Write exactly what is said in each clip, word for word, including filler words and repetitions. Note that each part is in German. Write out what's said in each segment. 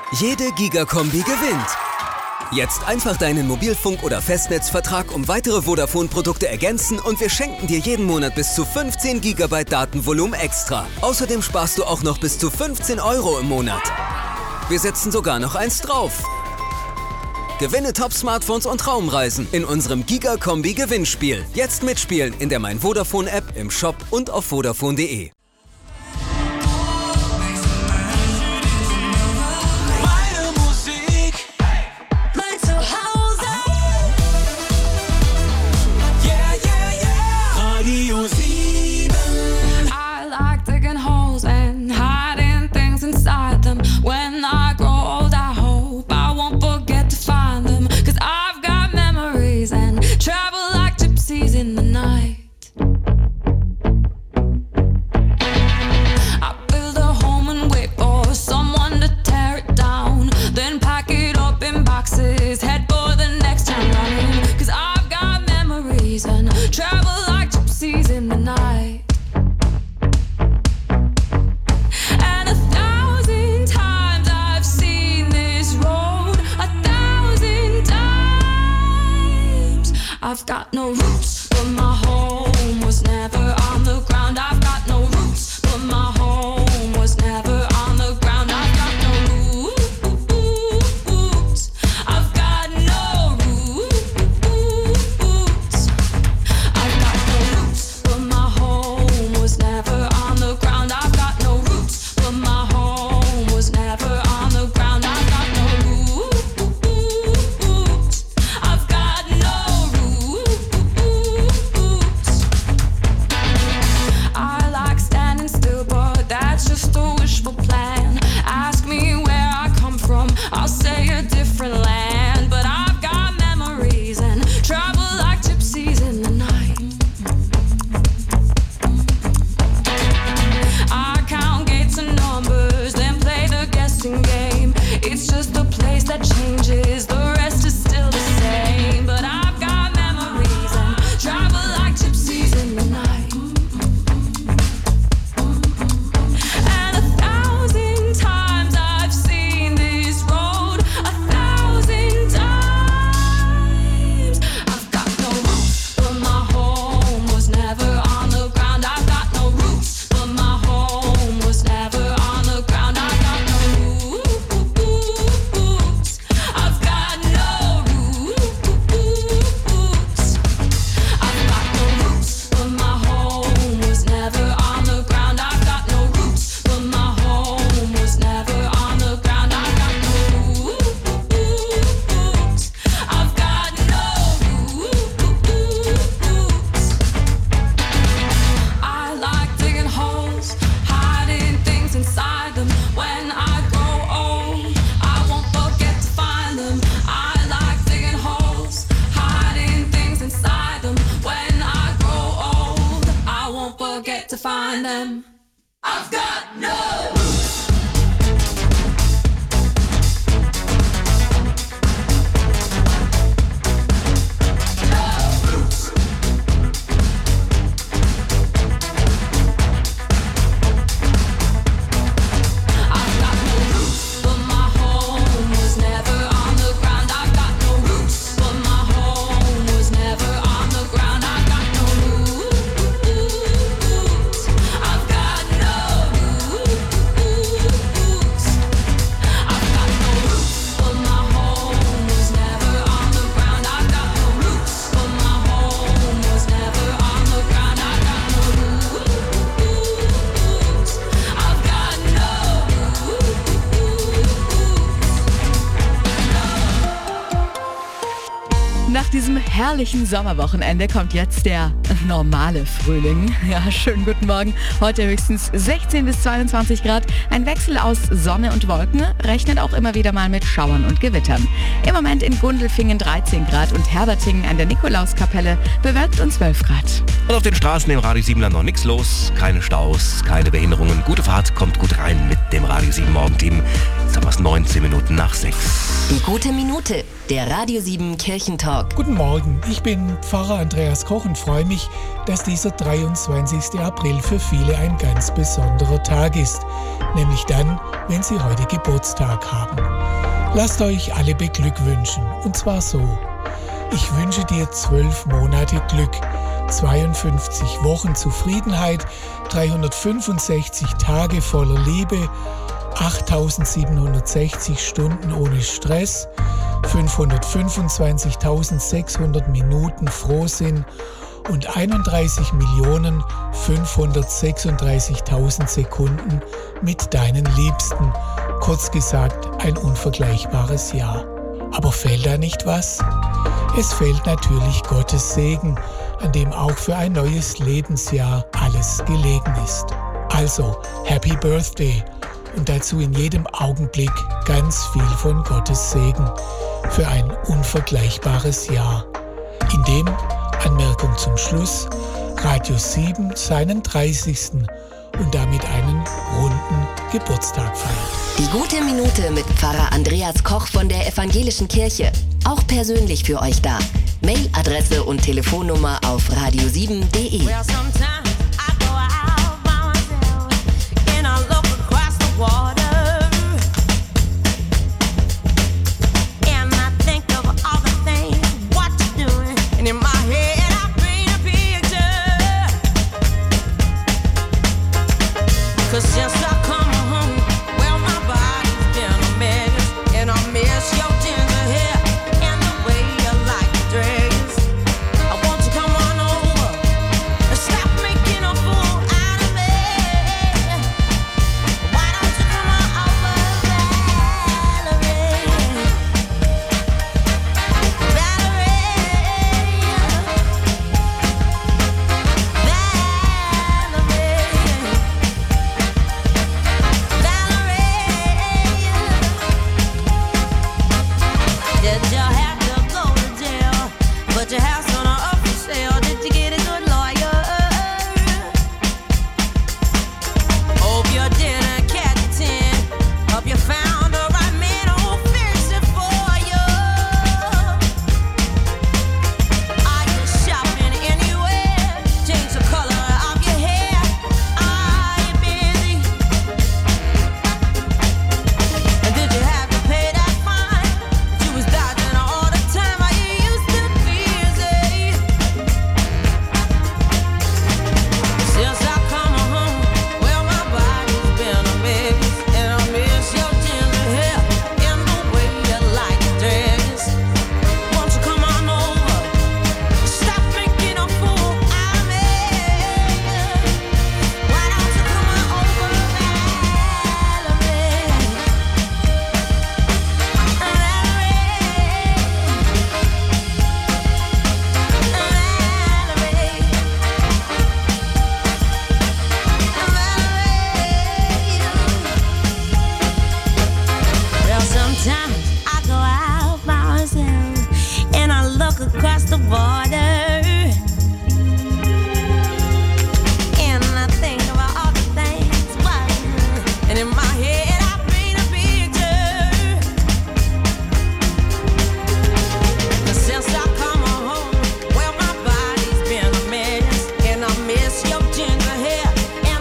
Jede Giga-Kombi gewinnt. Jetzt einfach deinen Mobilfunk- oder Festnetzvertrag um weitere Vodafone-Produkte ergänzen und wir schenken dir jeden Monat bis zu fünfzehn Gigabyte Datenvolumen extra. Außerdem sparst du auch noch bis zu fünfzehn Euro im Monat. Wir setzen sogar noch eins drauf. Gewinne Top-Smartphones und Traumreisen in unserem Giga-Kombi-Gewinnspiel. Jetzt mitspielen in der Mein Vodafone-App, im Shop und auf vodafone punkt de. I've got no roots, but my home was never on the ground. I've got no roots, but my home was never on the ground. I've got no roots. I've got no roots. I've got no roots, but my home was never on the ground. I've got no roots, but my home was never on the ground. I've got no roots. I've got no I like standing still, but that's just a wishful plan. Ask me where I come from, I'll say a different land. But I've got memories and travel like gypsies in the night. I count gates and numbers, then play the guessing game. It's just a place that changes, the rest is still the same. But I've got memories and travel like gypsies in the night. To find them, I've got no roots. No roots. I've got no roots, but my home was never on the ground. I've got no roots, but my home was never on the ground. I've got no roots. Nach diesem herrlichen Sommerwochenende kommt jetzt der normale Frühling. Ja, schönen guten Morgen. Heute höchstens sechzehn bis zweiundzwanzig Grad. Ein Wechsel aus Sonne und Wolken, rechnet auch immer wieder mal mit Schauern und Gewittern. Im Moment in Gundelfingen dreizehn Grad und Herbertingen an der Nikolauskapelle bewölkt und zwölf Grad. Und auf den Straßen im Radio sieben noch nichts los. Keine Staus, keine Behinderungen. Gute Fahrt, kommt gut rein mit dem Radio sieben Morgenteam. Ist aber etwas neunzehn Minuten nach sechs. Die gute Minute, der Radio sieben Kirchentalk. Guten Morgen, ich bin Pfarrer Andreas Koch und freue mich, dass dieser dreiundzwanzigster April für viele ein ganz besonderer Tag ist, nämlich dann, wenn sie heute Geburtstag haben. Lasst euch alle beglückwünschen, und zwar so. Ich wünsche dir zwölf Monate Glück, zweiundfünfzig Wochen Zufriedenheit, dreihundertfünfundsechzig Tage voller Liebe, achttausendsiebenhundertsechzig Stunden ohne Stress, fünfhundertfünfundzwanzigtausendsechshundert Minuten Frohsinn und einunddreißig Millionen fünfhundertsechsunddreißigtausend Sekunden mit deinen Liebsten. Kurz gesagt, ein unvergleichbares Jahr. Aber fehlt da nicht was? Es fehlt natürlich Gottes Segen, an dem auch für ein neues Lebensjahr alles gelegen ist. Also, Happy Birthday! Und dazu in jedem Augenblick ganz viel von Gottes Segen für ein unvergleichbares Jahr. In dem, Anmerkung zum Schluss, Radio sieben seinen dreißigsten und damit einen runden Geburtstag feiert. Die gute Minute mit Pfarrer Andreas Koch von der Evangelischen Kirche. Auch persönlich für euch da. Mailadresse und Telefonnummer auf radio sieben punkt de.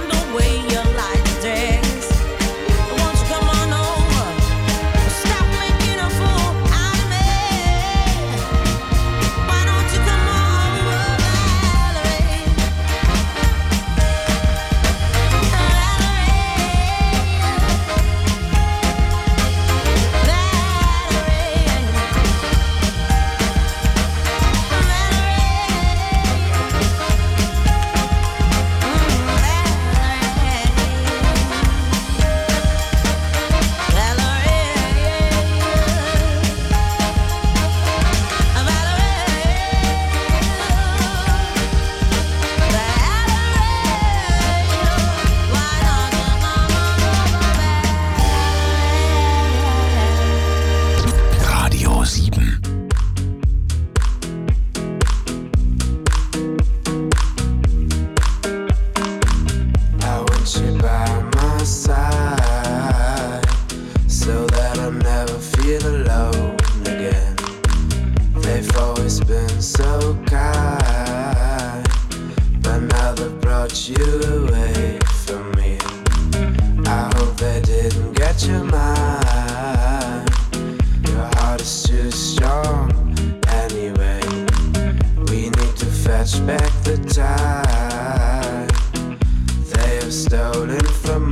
Stop me. catch back the time they have stolen from